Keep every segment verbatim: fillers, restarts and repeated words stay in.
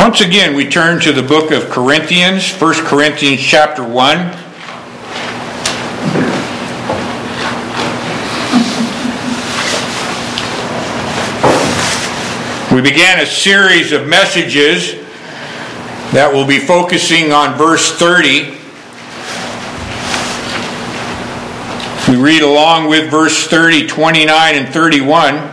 Once again, we turn to the book of Corinthians, First Corinthians chapter one. We began a series of messages that will be focusing on verse thirty. We read along with verse thirty, twenty-nine, and thirty-one.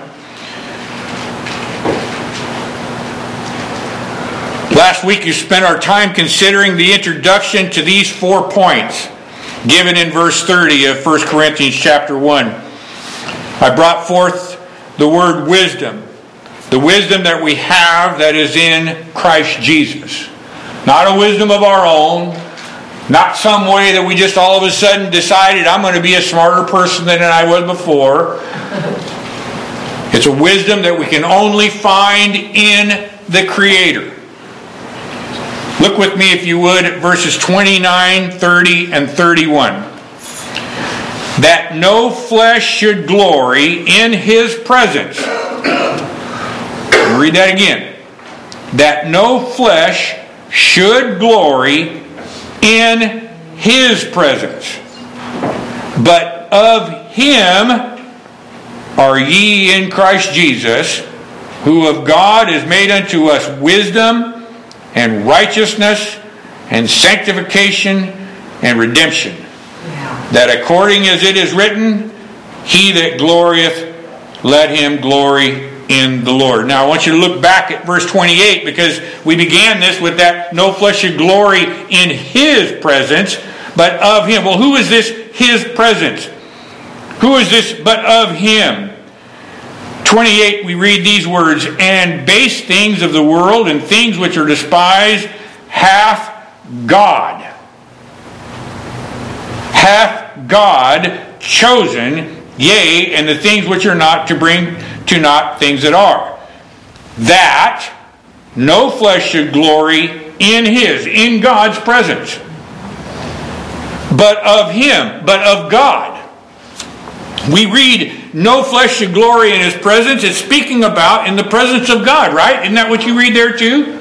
Last week you spent our time considering the introduction to these four points given in verse thirty of First Corinthians chapter one. I brought forth the word wisdom. The wisdom that we have that is in Christ Jesus. Not a wisdom of our own. Not some way that we just all of a sudden decided I'm going to be a smarter person than I was before. It's a wisdom that we can only find in the Creator. Look with me, if you would, at verses twenty-nine, thirty, and thirty-one. That no flesh should glory in His presence. Read that again. That no flesh should glory in His presence. But of Him are ye in Christ Jesus, who of God is made unto us wisdom and righteousness and sanctification and redemption. Yeah. That according as it is written, he that glorieth, let him glory in the Lord. Now I want you to look back at verse twenty-eight, because we began this with that no flesh should glory in His presence, but of Him. Well, who is this His presence? Who is this but of Him? twenty-eight, we read these words, and base things of the world and things which are despised hath God. Hath God chosen, yea, and the things which are not, to bring to naught things that are. That no flesh should glory in His, in God's presence. But of Him, but of God. We read, no flesh should glory in His presence. It's speaking about in the presence of God, right? Isn't that what you read there too?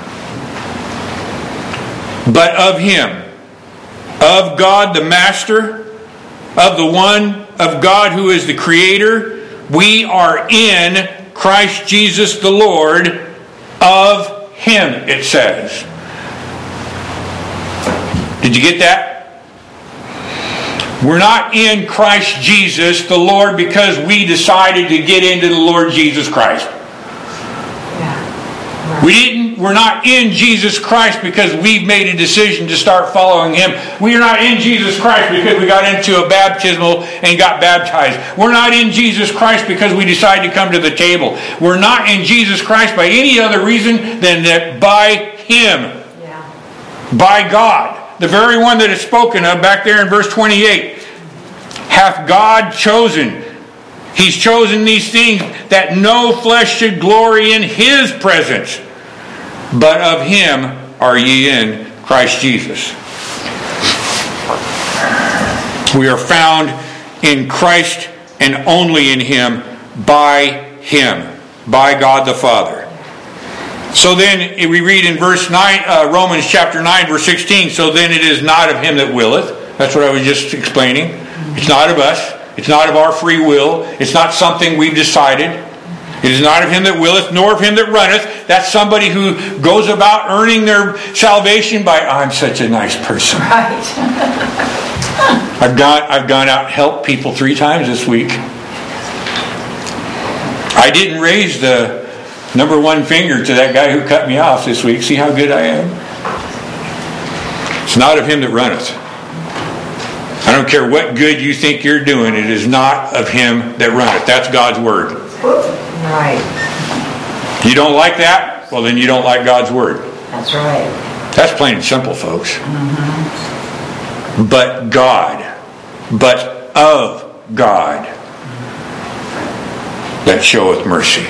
But of Him. Of God the Master. Of the one of God who is the Creator. We are in Christ Jesus the Lord. Of Him, it says. Did you get that? We're not in Christ Jesus the Lord because we decided to get into the Lord Jesus Christ. Yeah. Right. We didn't, we're not in Jesus Christ because we've made a decision to start following Him. We are not in Jesus Christ because we got into a baptismal and got baptized. We're not in Jesus Christ because we decided to come to the table. We're not in Jesus Christ by any other reason than that by Him. Yeah. By God. The very one that is spoken of back there in verse twenty-eight. Hath God chosen. He's chosen these things that no flesh should glory in His presence. But of Him are ye in Christ Jesus. We are found in Christ and only in Him, by Him, by God the Father. So then we read in verse nine, uh, Romans chapter nine, verse sixteen, so then it is not of him that willeth. That's what I was just explaining. It's not of us. It's not of our free will. It's not something we've decided. It is not of him that willeth, nor of him that runneth. That's somebody who goes about earning their salvation by, I'm such a nice person. Right. I've gone, I've gone out and helped people three times this week. I didn't raise the number one finger to that guy who cut me off this week. See how good I am? It's not of him that runneth. I don't care what good you think you're doing. It is not of him that runneth. That's God's word. Right. You don't like that? Well, then you don't like God's word. That's right. That's plain and simple, folks. Mm-hmm. But God. But of God. That showeth mercy.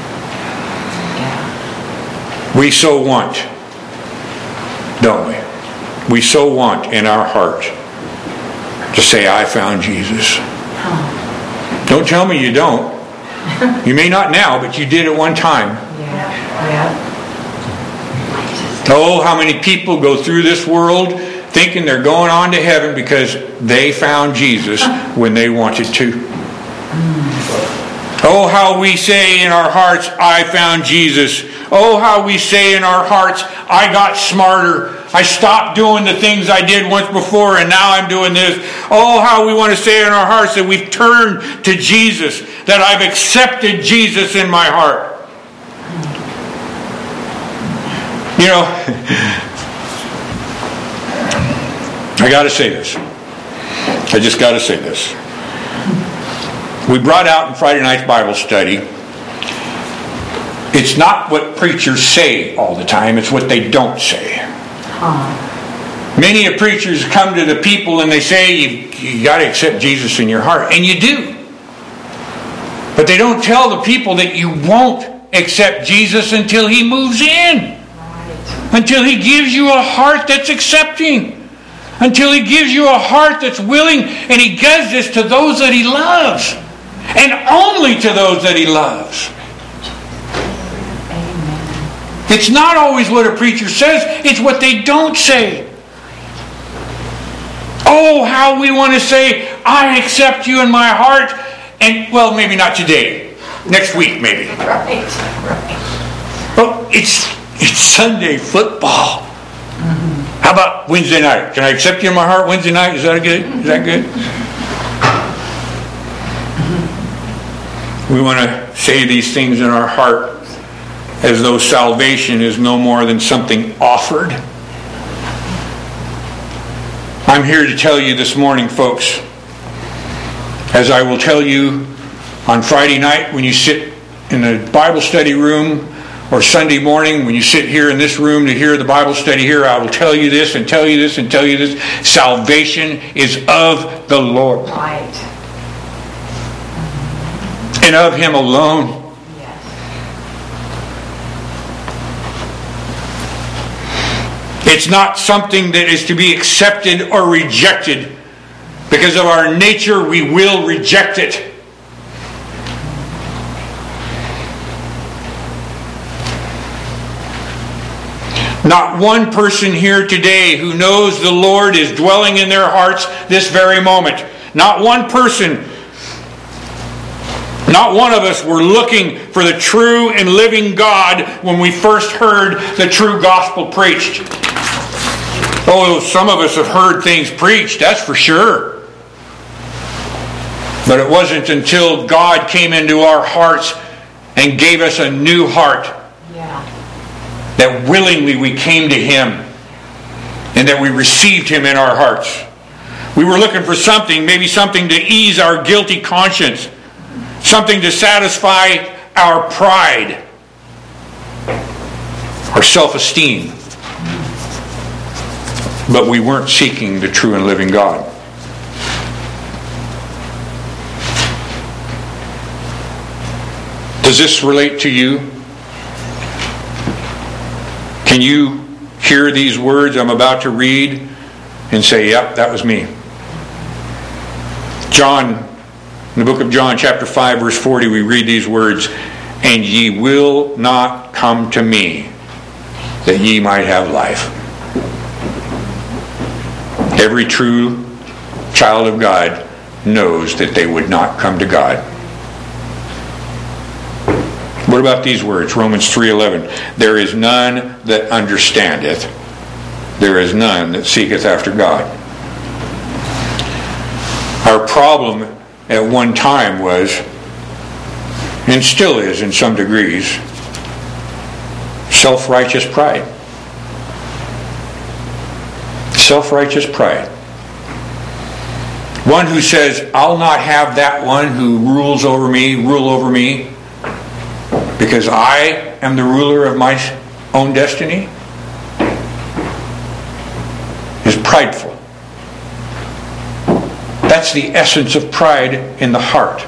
We so want, don't we? We so want in our heart to say, I found Jesus. Don't tell me you don't. You may not now, but you did at one time. Yeah, yeah. Oh, how many people go through this world thinking they're going on to heaven because they found Jesus when they wanted to. Oh, how we say in our hearts, I found Jesus. Oh, how we say in our hearts, I got smarter. I stopped doing the things I did once before and now I'm doing this. Oh, how we want to say in our hearts that we've turned to Jesus, that I've accepted Jesus in my heart. You know, I got to say this. I just got to say this. We brought out in Friday night's Bible study, it's not what preachers say all the time, it's what they don't say. Huh. Many of preachers come to the people and they say, you, you got to accept Jesus in your heart. And you do. But they don't tell the people that you won't accept Jesus until He moves in. Until He gives you a heart that's accepting. Until He gives you a heart that's willing. And He does this to those that He loves. And only to those that He loves. Amen. It's not always what a preacher says. It's what they don't say. Oh, how we want to say, I accept you in my heart. And, well, maybe not today. Next week, maybe. Right, right. But it's... It's Sunday football. Mm-hmm. How about Wednesday night? Can I accept you in my heart Wednesday night? Is that good? Is that good? Mm-hmm. We want to say these things in our heart as though salvation is no more than something offered. I'm here to tell you this morning, folks, as I will tell you on Friday night when you sit in the Bible study room, or Sunday morning when you sit here in this room to hear the Bible study here, I will tell you this and tell you this and tell you this. Salvation is of the Lord. Right. And of Him alone. Yes. It's not something that is to be accepted or rejected. Because of our nature, we will reject it. Not one person here today who knows the Lord is dwelling in their hearts this very moment. Not one person, not one of us were looking for the true and living God when we first heard the true gospel preached. Oh, some of us have heard things preached, that's for sure. But it wasn't until God came into our hearts and gave us a new heart. Yeah. That willingly we came to Him and that we received Him in our hearts. We were looking for something, maybe something to ease our guilty conscience, something to satisfy our pride, our self-esteem. But we weren't seeking the true and living God. Does this relate to you? Can you hear these words I'm about to read and say, yep, that was me? John, in the book of John, chapter five, verse forty, we read these words, and ye will not come to me, that ye might have life. Every true child of God knows that they would not come to God. What about these words? Romans three eleven. There is none that understandeth. There is none that seeketh after God. Our problem at one time was, and still is in some degrees, self-righteous pride. Self-righteous pride. One who says, I'll not have that one who rules over me, rule over me, because I am the ruler of my own destiny, is prideful. That's the essence of pride in the heart.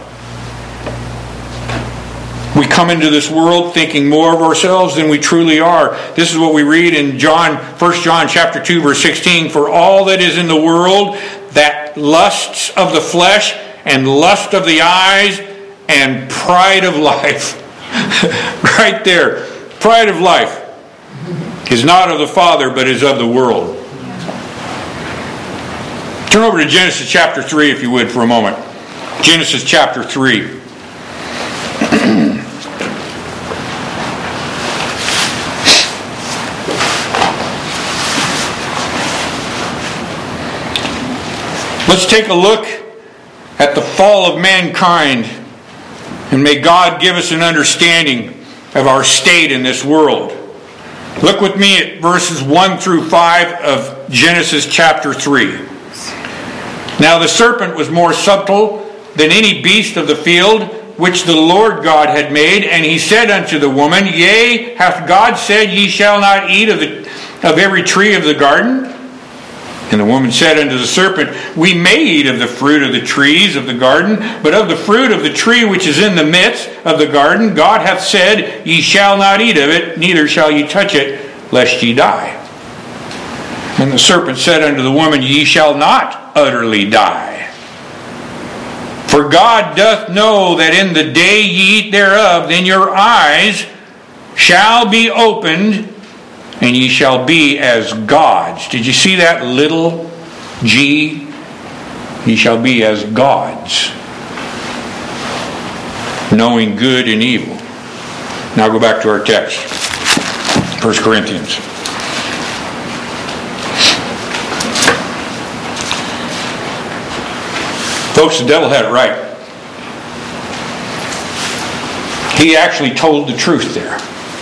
We come into this world thinking more of ourselves than we truly are. This is what we read in John, First John chapter two, verse sixteen. For all that is in the world, that lusts of the flesh and lust of the eyes and pride of life. Right there. Pride of life. is not of the Father, but is of the world. Turn over to Genesis chapter three, if you would, for a moment. Genesis chapter three. Let's take a look at the fall of mankind, and may God give us an understanding of our state in this world. Look with me at verses one through five of Genesis chapter three. Now the serpent was more subtle than any beast of the field which the Lord God had made, and he said unto the woman, Yea, hath God said, Ye shall not eat of, the, of every tree of the garden? And the woman said unto the serpent, We may eat of the fruit of the trees of the garden, but of the fruit of the tree which is in the midst of the garden, God hath said, Ye shall not eat of it, neither shall ye touch it, lest ye die. And the serpent said unto the woman, Ye shall not utterly die. For God doth know that in the day ye eat thereof, then your eyes shall be opened, and ye shall be as gods. Did you see that little g? Ye shall be as gods, knowing good and evil. Now go back to our text. First Corinthians. Folks, the devil had it right. He actually told the truth there.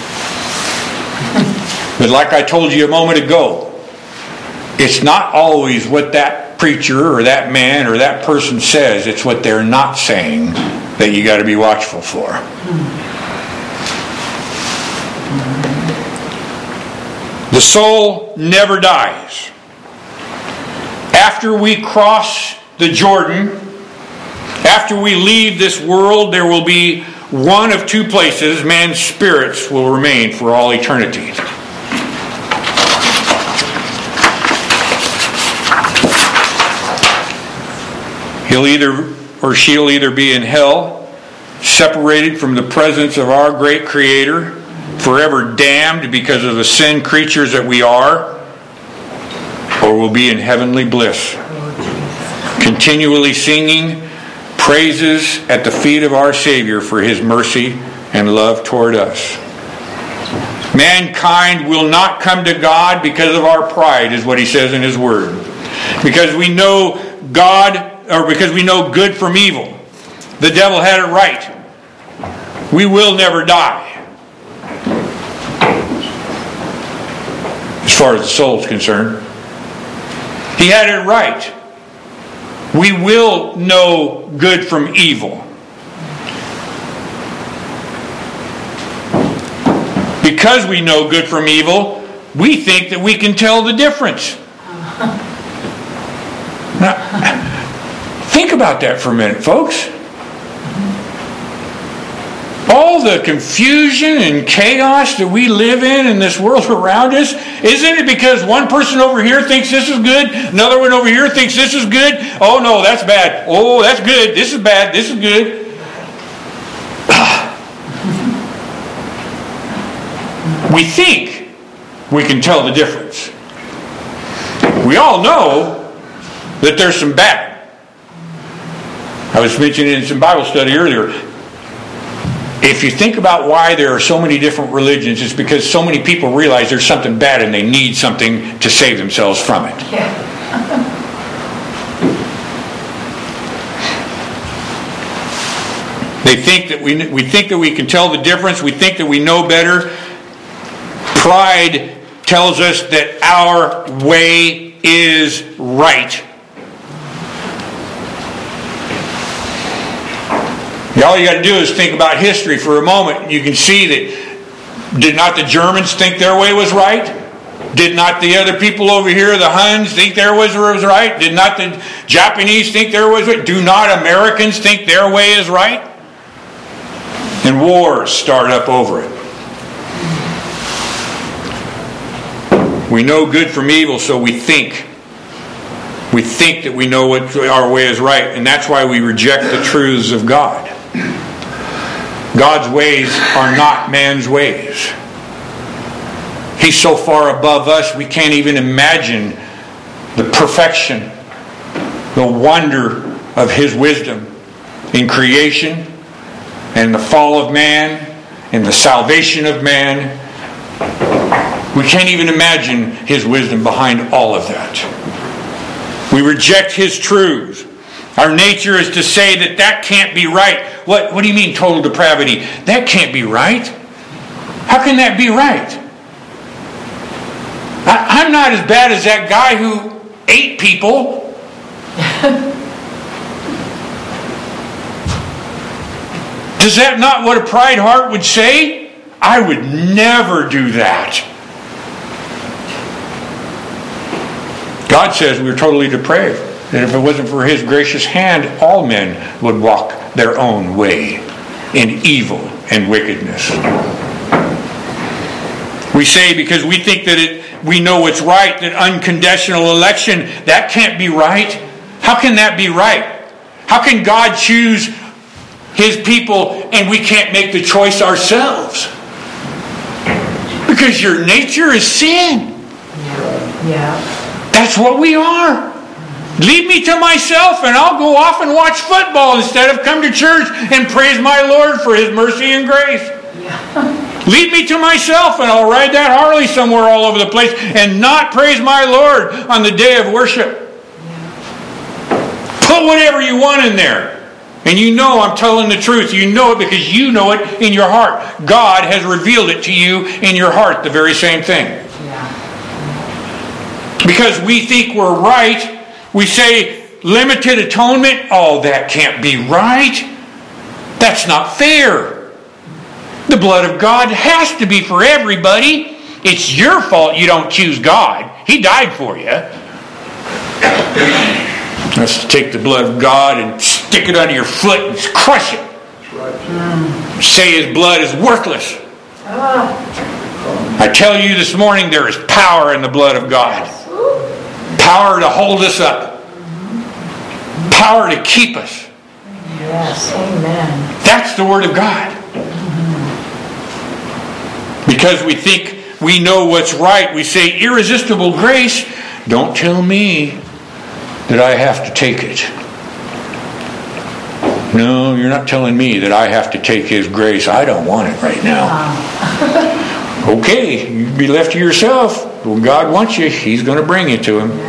But like I told you a moment ago, it's not always what that preacher or that man or that person says. It's what they're not saying that you got to be watchful for. The soul never dies. After we cross the Jordan, after we leave this world, there will be one of two places man's spirits will remain for all eternity. He'll either, or she'll either be in hell, separated from the presence of our great Creator, forever damned because of the sin creatures that we are, or we'll be in heavenly bliss, continually singing praises at the feet of our Savior for His mercy and love toward us. Mankind will not come to God because of our pride, is what He says in His Word. Because we know God, or because we know good from evil. The devil had it right. We will never die. As far as the soul is concerned. He had it right. We will know good from evil. Because we know good from evil, we think that we can tell the difference. Now, think about that for a minute, folks. All the confusion and chaos that we live in in this world around us, isn't it because one person over here thinks this is good, another one over here thinks this is good? Oh no, that's bad. Oh, that's good. This is bad. This is good. We think we can tell the difference. We all know that there's some bad. I was mentioning in some Bible study earlier. If you think about why there are so many different religions, it's because so many people realize there's something bad and they need something to save themselves from it. Yeah. They think that we we think that we can tell the difference. We think that we know better. Pride tells us that our way is right. All you got to do is think about history for a moment. You can see that did not the Germans think their way was right? Did not the other people over here, the Huns, think their way was right? Did not the Japanese think their way was right? Do not Americans think their way is right? And wars start up over it. We know good from evil, so we think. We think that we know what our way is right, and that's why we reject the truths of God. God's ways are not man's ways. He's so far above us, we can't even imagine the perfection, the wonder of His wisdom in creation and the fall of man and the salvation of man. We can't even imagine His wisdom behind all of that. We reject His truths. Our nature is to say that that can't be right. What, what do you mean total depravity? That can't be right. How can that be right? I, I'm not as bad as that guy who ate people. Is that not what a pride heart would say? I would never do that. God says we're totally depraved. That if it wasn't for His gracious hand, all men would walk their own way in evil and wickedness. We say because we think that it, we know what's right, that unconditional election, that can't be right. How can that be right? How can God choose His people and we can't make the choice ourselves? Because your nature is sin. Yeah. That's what we are. Leave me to myself and I'll go off and watch football instead of come to church and praise my Lord for His mercy and grace. Yeah. Leave me to myself and I'll ride that Harley somewhere all over the place and not praise my Lord on the day of worship. Yeah. Put whatever you want in there. And you know I'm telling the truth. You know it because you know it in your heart. God has revealed it to you in your heart, the very same thing. Yeah. Because we think we're right, we say limited atonement, oh, that can't be right. That's not fair. The blood of God has to be for everybody. It's your fault you don't choose God. He died for you. Let's take the blood of God and stick it under your foot and crush it. Right. Say His blood is worthless. I tell you this morning, there is power in the blood of God. Power to hold us up. Power to keep us. Yes, amen. That's the Word of God. Because we think we know what's right, we say irresistible grace. Don't tell me that I have to take it. No, you're not telling me that I have to take His grace. I don't want it right now. Okay, you be left to yourself. When God wants you, He's going to bring you to Him.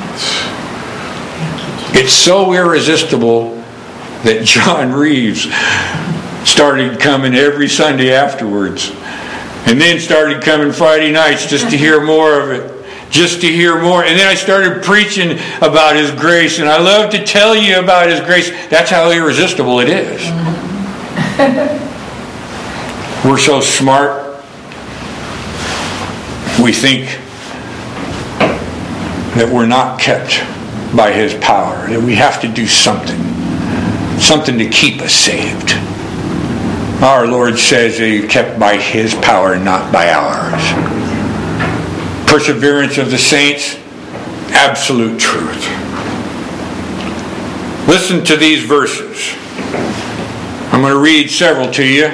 It's so irresistible that John Reeves started coming every Sunday afterwards. And then started coming Friday nights just to hear more of it. Just to hear more. And then I started preaching about His grace. And I love to tell you about His grace. That's how irresistible it is. We're so smart. We think that we're not kept by His power. That we have to do something. Something to keep us saved. Our Lord says that you're kept by His power, not by ours. Perseverance of the saints, absolute truth. Listen to these verses. I'm going to read several to you.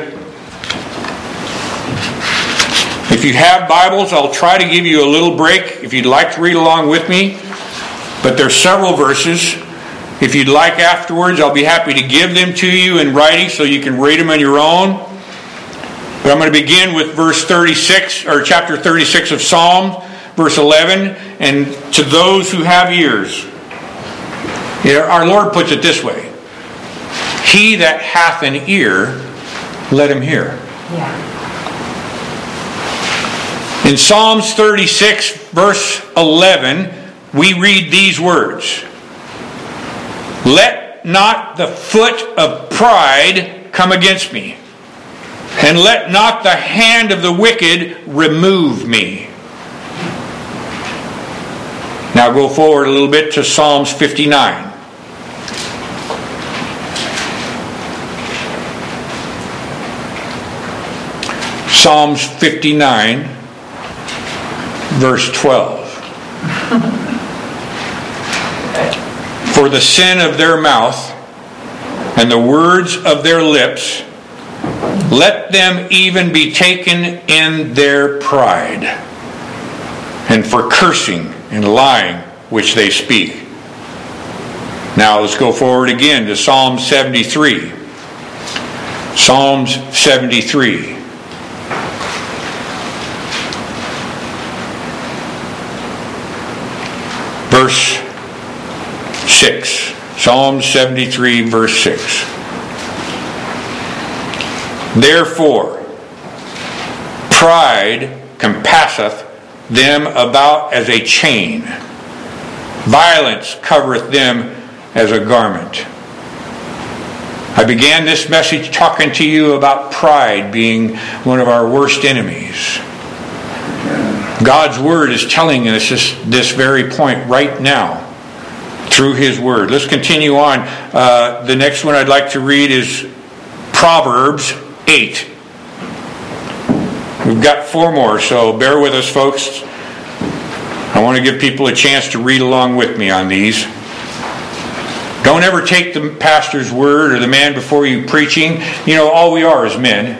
If you have Bibles, I'll try to give you a little break if you'd like to read along with me. But there's several verses. If you'd like afterwards, I'll be happy to give them to you in writing so you can read them on your own. But I'm going to begin with verse thirty-six, or chapter thirty-six of Psalms, verse eleven. And to those who have ears, you know, our Lord puts it this way: he that hath an ear, let him hear. Yeah. In Psalms thirty-six, verse eleven, we read these words: let not the foot of pride come against me, and let not the hand of the wicked remove me. Now go forward a little bit to Psalms fifty-nine. Psalms fifty-nine, verse twelve. For the sin of their mouth and the words of their lips, let them even be taken in their pride. and for cursing and lying which they speak. Now let's go forward again to Psalm seventy-three. Psalms seventy-three. Verse six. Psalm seventy-three, verse six. Therefore, pride compasseth them about as a chain. Violence covereth them as a garment. I began this message talking to you about pride being one of our worst enemies. God's Word is telling us this, this very point right now through His Word. Let's continue on. Uh, the next one I'd like to read is Proverbs eight. We've got four more, so bear with us, folks. I want to give people a chance to read along with me on these. Don't ever take the pastor's word or the man before you preaching. You know, all we are is men.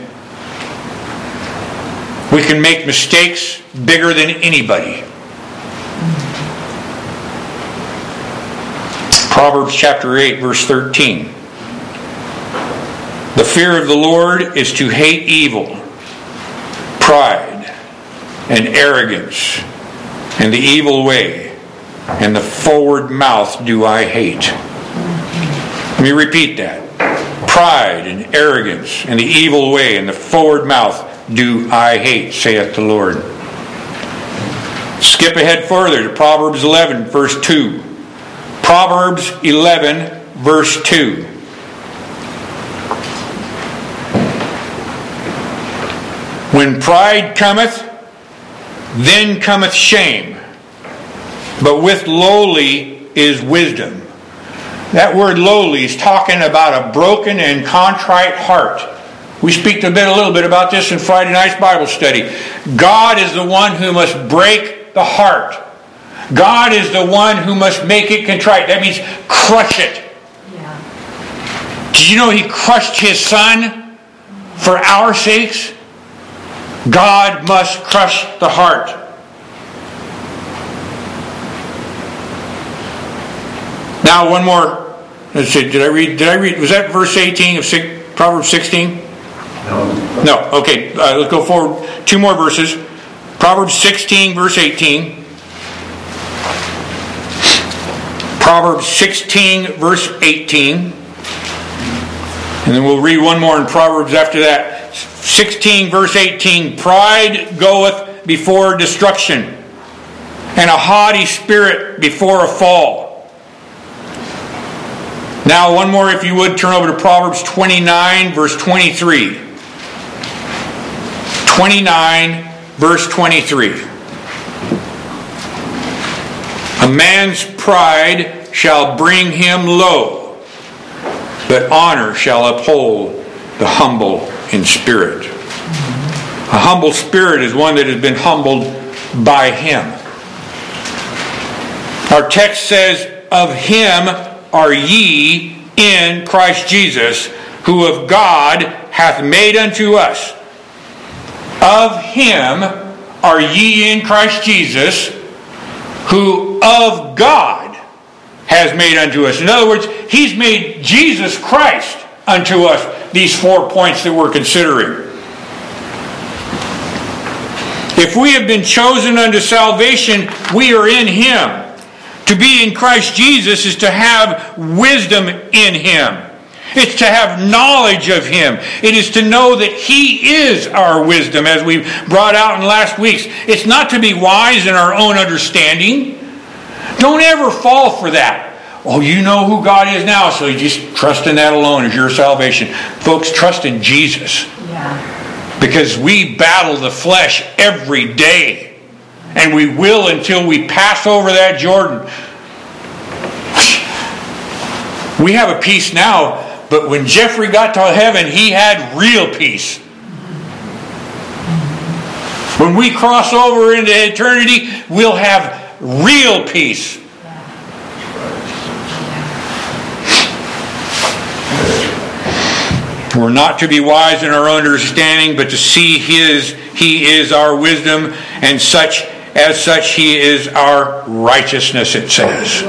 We can make mistakes bigger than anybody. Proverbs chapter eight, verse thirteen. The fear of the Lord is to hate evil, pride, and arrogance, and the evil way, and the forward mouth do I hate. Let me repeat that. Pride and arrogance, and the evil way, and the forward mouth do I hate, saith the Lord. Skip ahead further to Proverbs eleven, verse two. Proverbs eleven, verse two. When pride cometh, then cometh shame, but with lowly is wisdom. That word lowly is talking about a broken and contrite heart. We speak a bit, a little bit about this in Friday night's Bible study. God is the one who must break the heart. God is the one who must make it contrite. That means crush it. Yeah. Did you know He crushed His Son for our sakes? God must crush the heart. Now one more. Let's see. Did I read? Did I read? Was that verse eighteen of Proverbs sixteen? No. No. Okay. Uh, let's go forward. Two more verses. Proverbs sixteen, verse eighteen. Proverbs sixteen, verse eighteen. And then we'll read one more in Proverbs after that. sixteen, verse eighteen. Pride goeth before destruction, and a haughty spirit before a fall. Now, one more, if you would, turn over to Proverbs twenty-nine, verse twenty-three. twenty-nine, verse twenty-three. A man's pride shall bring him low, but honor shall uphold the humble in spirit. A humble spirit is one that has been humbled by Him. Our text says, of Him are ye in Christ Jesus, who of God hath made unto us. Of Him are ye in Christ Jesus, who of God has made unto us. In other words, He's made Jesus Christ unto us. These four points that we're considering. If we have been chosen unto salvation, we are in Him. To be in Christ Jesus is to have wisdom in Him. It's to have knowledge of Him. It is to know that He is our wisdom, as we brought out in last week's. It's not to be wise in our own understanding. Don't ever fall for that. Oh, you know who God is now, so you just trust in that alone as your salvation. Folks, trust in Jesus. Yeah. Because we battle the flesh every day. And we will until we pass over that Jordan. We have a peace now, but when Jeffrey got to heaven, he had real peace. When we cross over into eternity, we'll have real peace. We're not to be wise in our own understanding, but to see His, He is our wisdom, and such as such He is our righteousness, it says.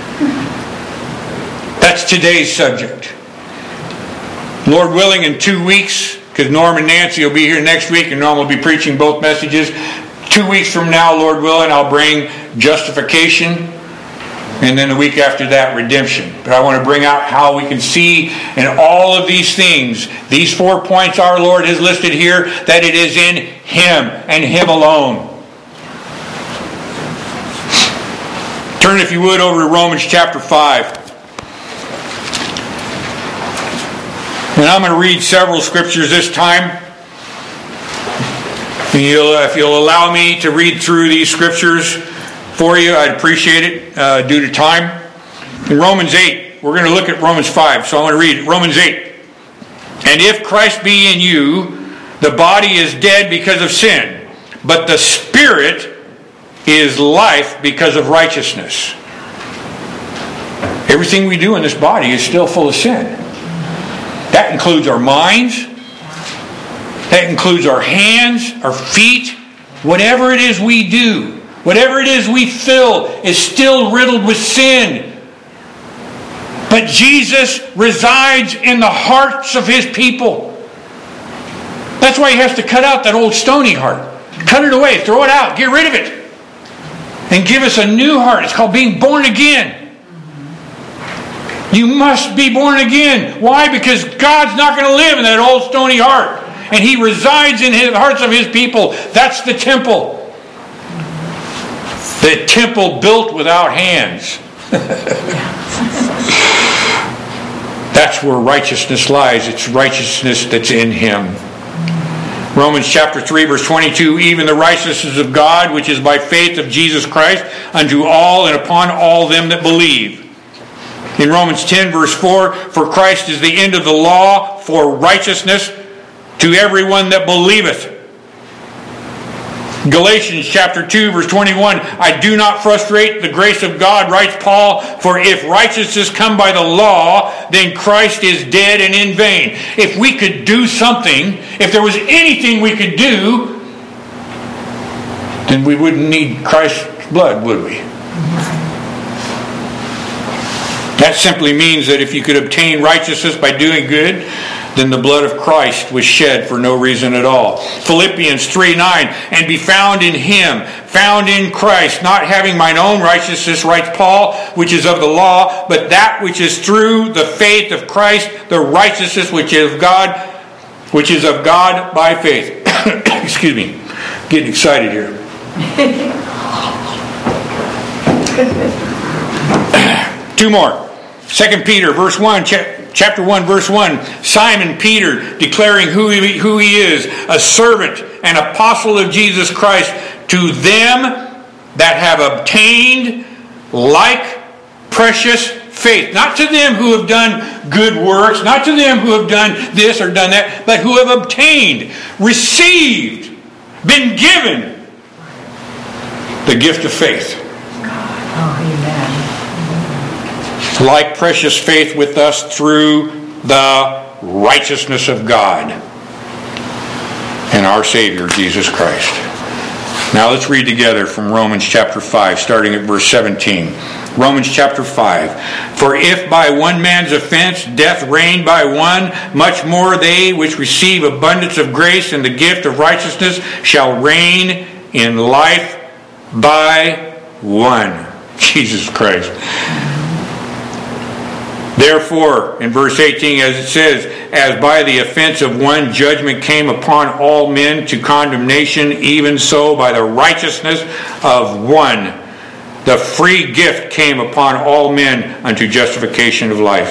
That's today's subject. Lord willing, in two weeks, because Norm and Nancy will be here next week, and Norm will be preaching both messages. Two weeks from now, Lord willing, I'll bring justification, and then the week after that, redemption. But I want to bring out how we can see in all of these things, these four points our Lord has listed here, that it is in Him and Him alone. Turn, if you would, over to Romans chapter five. And I'm going to read several scriptures this time. And you'll, if you'll allow me to read through these scriptures for you, I'd appreciate it uh, due to time. In Romans eight, we're going to look at Romans five, so I want to read it. Romans eight. And if Christ be in you, the body is dead because of sin, but the Spirit is life because of righteousness. Everything we do in this body is still full of sin. That includes our minds. That includes our hands, our feet. Whatever it is we do, whatever it is we feel, is still riddled with sin. But Jesus resides in the hearts of His people. That's why He has to cut out that old stony heart. Cut it away, throw it out, get rid of it. And give us a new heart. It's called being born again. You must be born again. Why? Because God's not going to live in that old stony heart. And He resides in the hearts of His people. That's the temple. The temple built without hands. That's where righteousness lies. It's righteousness that's in Him. Romans chapter three, verse twenty-two, even the righteousness of God, which is by faith of Jesus Christ, unto all and upon all them that believe. In Romans ten, verse four, for Christ is the end of the law for righteousness to everyone that believeth. Galatians chapter two, verse twenty-one, I do not frustrate the grace of God, writes Paul, for if righteousness come by the law, then Christ is dead and in vain. If we could do something, if there was anything we could do, then we wouldn't need Christ's blood, would we? That simply means that if you could obtain righteousness by doing good, then the blood of Christ was shed for no reason at all. Philippians three nine, and be found in Him, found in Christ, not having mine own righteousness, writes Paul, which is of the law, but that which is through the faith of Christ, the righteousness which is of God, which is of God by faith. Excuse me, getting excited here. Two more. Second Peter, verse one, chapter one, verse one. Simon Peter, declaring who he, who he is, a servant and apostle of Jesus Christ, to them that have obtained like precious faith. Not to them who have done good works, not to them who have done this or done that, but who have obtained, received, been given the gift of faith. Oh, amen. Like precious faith with us through the righteousness of God and our Savior, Jesus Christ. Now let's read together from Romans chapter five, starting at verse seventeen. Romans chapter five. For if by one man's offense death reigned by one, much more they which receive abundance of grace and the gift of righteousness shall reign in life by one, Jesus Christ. Therefore, in verse eighteen, as it says, as by the offense of one judgment came upon all men to condemnation, even so by the righteousness of one the free gift came upon all men unto justification of life.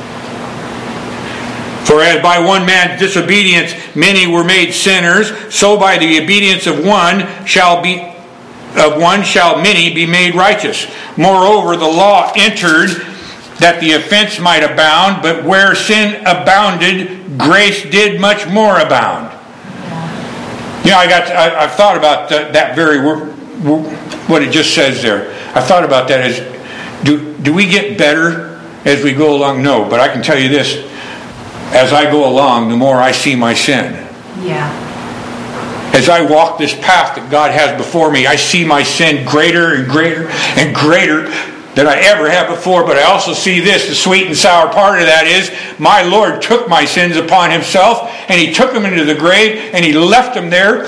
For as by one man's disobedience many were made sinners, so by the obedience of one shall be of one shall many be made righteous. Moreover, the law entered that the offense might abound, but where sin abounded, grace did much more abound. You know, I got I, I've thought about that, that very what it just says there. I thought about that as do do we get better as we go along? No, but I can tell you this: as I go along, the more I see my sin. Yeah. As I walk this path that God has before me, I see my sin greater and greater and greater than I ever have before. But I also see this, the sweet and sour part of that is, my Lord took my sins upon Himself, and He took them into the grave, and He left them there.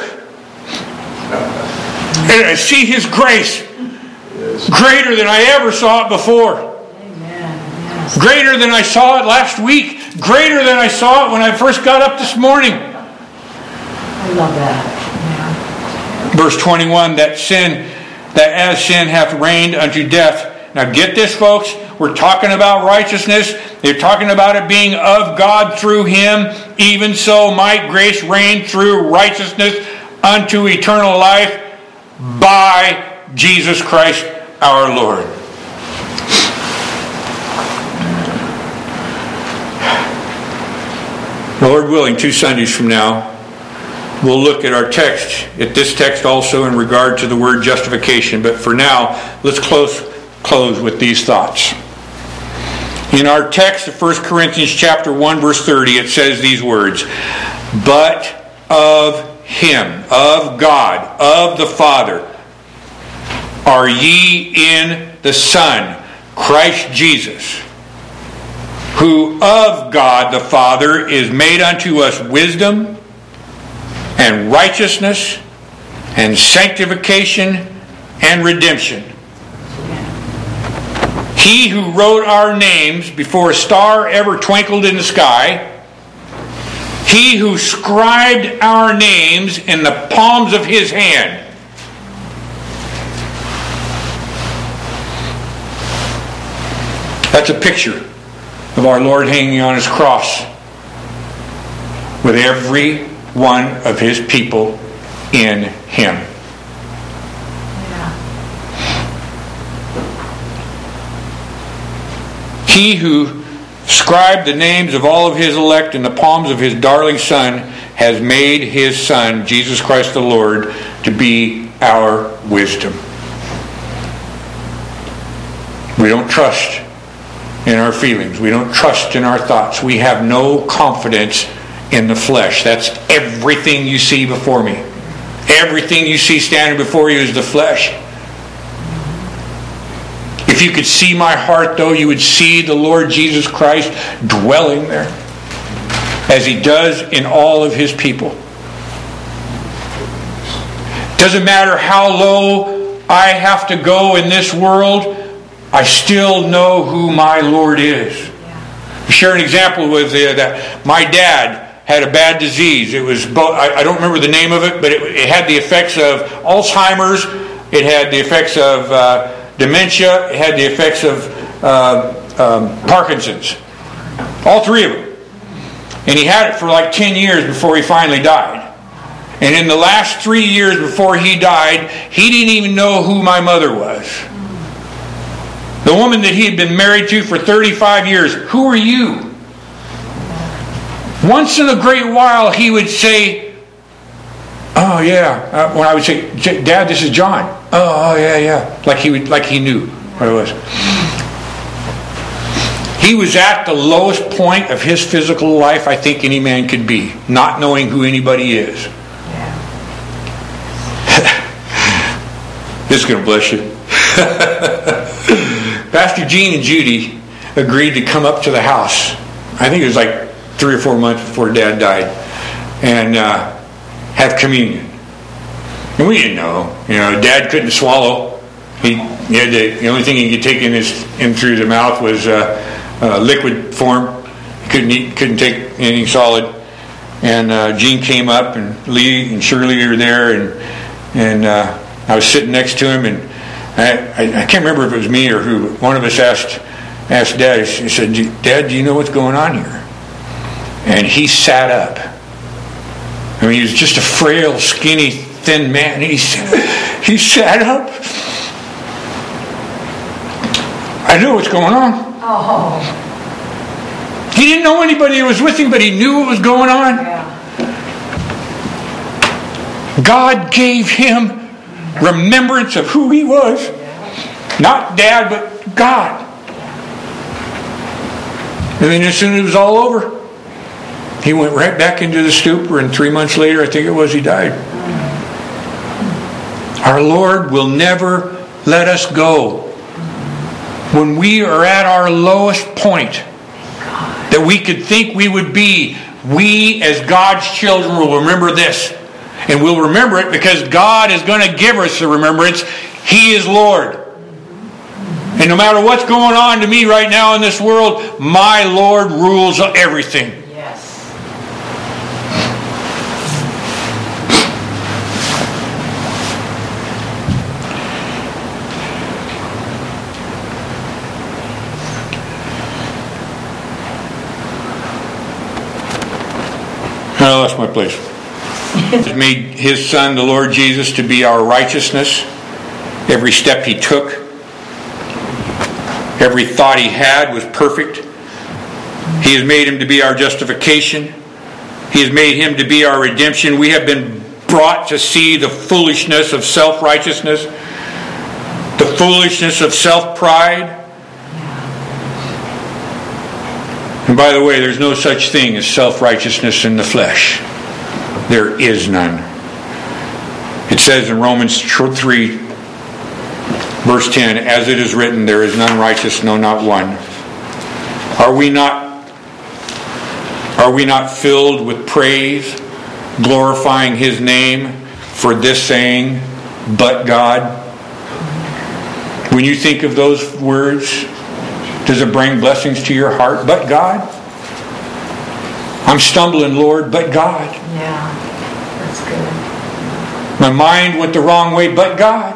And I see His grace greater than I ever saw it before. Amen. Greater than I saw it last week. Greater than I saw it when I first got up this morning. I love that. Yeah. Verse twenty-one, that sin, that as sin hath reigned unto death. Now get this, folks. We're talking about righteousness. They're talking about it being of God through Him. Even so might grace reign through righteousness unto eternal life by Jesus Christ our Lord. Lord willing, two Sundays from now, we'll look at our text, at this text also in regard to the word justification. But for now, let's close, close with these thoughts. In our text of First Corinthians chapter one, verse thirty, it says these words, but of Him, of God, of the Father, are ye in the Son, Christ Jesus, who of God the Father is made unto us wisdom and righteousness and sanctification and redemption. He who wrote our names before a star ever twinkled in the sky, He who scribed our names in the palms of His hand. That's a picture of our Lord hanging on His cross with every one of His people in Him. Yeah. He who scribed the names of all of His elect in the palms of His darling Son has made His Son, Jesus Christ the Lord, to be our wisdom. We don't trust in our feelings. We don't trust in our thoughts. We have no confidence in the flesh. That's everything you see before me. Everything you see standing before you is the flesh. If you could see my heart, though, you would see the Lord Jesus Christ dwelling there, as He does in all of His people. Doesn't matter how low I have to go in this world, I still know who my Lord is. Yeah. Share an example with uh, that. My dad had a bad disease. It was both, I, I don't remember the name of it, but it, it had the effects of Alzheimer's. It had the effects of uh, dementia. It had the effects of uh, um, Parkinson's. All three of them. And he had it for like ten years before he finally died. And in the last three years before he died, he didn't even know who my mother was. The woman that he had been married to for thirty-five years. Who are you? Once in a great while he would say, oh yeah. Uh, when I would say, Dad, this is John. Oh, oh yeah, yeah. Like he would, like he knew what it was. He was at the lowest point of his physical life I think any man could be. Not knowing who anybody is. This is going to bless you. Pastor Gene and Judy agreed to come up to the house. I think it was like three or four months before Dad died, and uh, have communion. And we didn't know. You know, Dad couldn't swallow. He, he had to, the only thing he could take in his in through the mouth was uh, uh, liquid form. He couldn't eat, couldn't take anything solid. And uh, Gene came up, and Lee and Shirley were there, and and uh, I was sitting next to him, and I, I, I can't remember if it was me or who. One of us asked asked Dad. He said, "Dad, do you know what's going on here?" And he sat up. I mean, he was just a frail, skinny, thin man. He he sat up. I knew what's going on. Oh. He didn't know anybody who was with him, but he knew what was going on. Yeah. God gave him remembrance of who he was. Not Dad, but God. And then as soon as it was all over, he went right back into the stupor, and three months later, I think it was, he died. Our Lord will never let us go. When we are at our lowest point that we could think we would be, we as God's children will remember this. And we'll remember it because God is going to give us the remembrance. He is Lord. And no matter what's going on to me right now in this world, my Lord rules everything. Yes. I lost my place. He made His Son, the Lord Jesus, to be our righteousness. Every step He took, every thought He had was perfect. He has made Him to be our justification. He has made Him to be our redemption. We have been brought to see the foolishness of self-righteousness, the foolishness of self-pride. And by the way, there's no such thing as self-righteousness in the flesh. There is none. It says in Romans three, verse ten, as it is written, there is none righteous, no, not one. Are we not, are we not filled with praise, glorifying His name for this saying, but God? When you think of those words, does it bring blessings to your heart? But God? I'm stumbling, Lord, but God. Yeah, that's good. My mind went the wrong way, but God.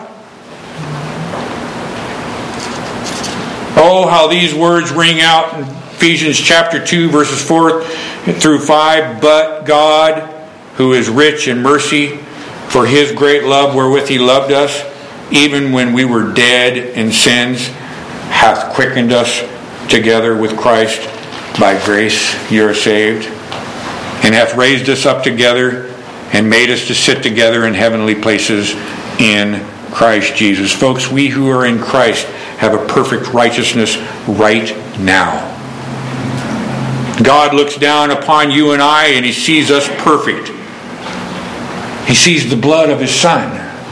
Oh, how these words ring out in Ephesians chapter two, verses four through five. But God, who is rich in mercy, for His great love wherewith He loved us, even when we were dead in sins, hath quickened us together with Christ. By grace ye are saved, and hath raised us up together, and made us to sit together in heavenly places in Christ Jesus. Folks, we who are in Christ have a perfect righteousness right now. God looks down upon you and I, and He sees us perfect. He sees the blood of His Son.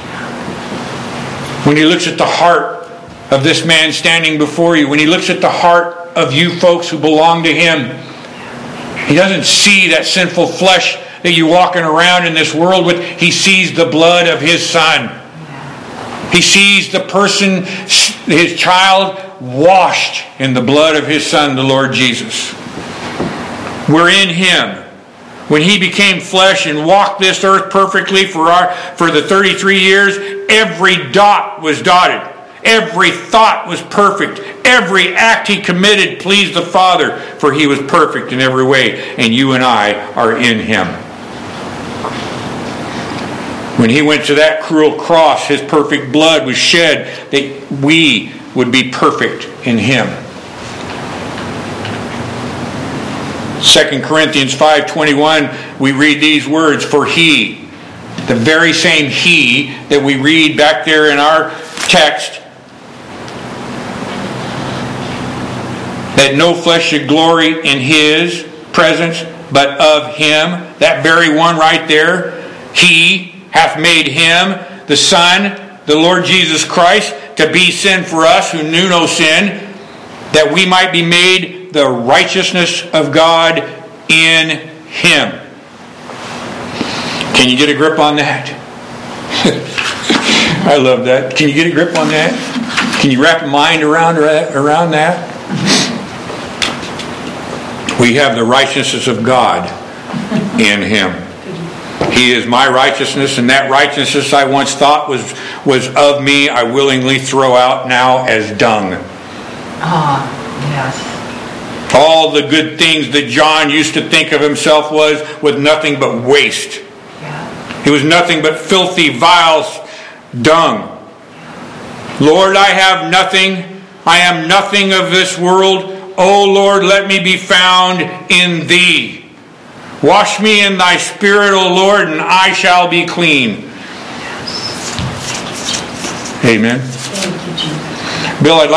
When He looks at the heart of this man standing before you, when He looks at the heart of you folks who belong to Him, He doesn't see that sinful flesh that you're walking around in this world with. He sees the blood of His Son. He sees the person, His child, washed in the blood of His Son, the Lord Jesus. We're in Him. When He became flesh and walked this earth perfectly for our for the thirty-three years, every dot was dotted. Every thought was perfect. Every act He committed pleased the Father, for He was perfect in every way. And you and I are in Him. When He went to that cruel cross, His perfect blood was shed that we would be perfect in Him. Second Corinthians five twenty-one, we read these words, for He, the very same He that we read back there in our text, that no flesh should glory in His presence, but of Him. That very one right there. He hath made Him, the Son, the Lord Jesus Christ, to be sin for us who knew no sin, that we might be made the righteousness of God in Him. Can you get a grip on that? I love that. Can you get a grip on that? Can you wrap your mind around, around that? We have the righteousness of God in Him. He is my righteousness, and that righteousness I once thought was, was of me, I willingly throw out now as dung. Ah, yes. All the good things that John used to think of himself was, was nothing but waste. Yeah. He was nothing but filthy, vile dung. Lord, I have nothing. I am nothing of this world. O Lord, let me be found in Thee. Wash me in Thy Spirit, O Lord, and I shall be clean. Amen. Thank you, Jesus. Bill, I'd like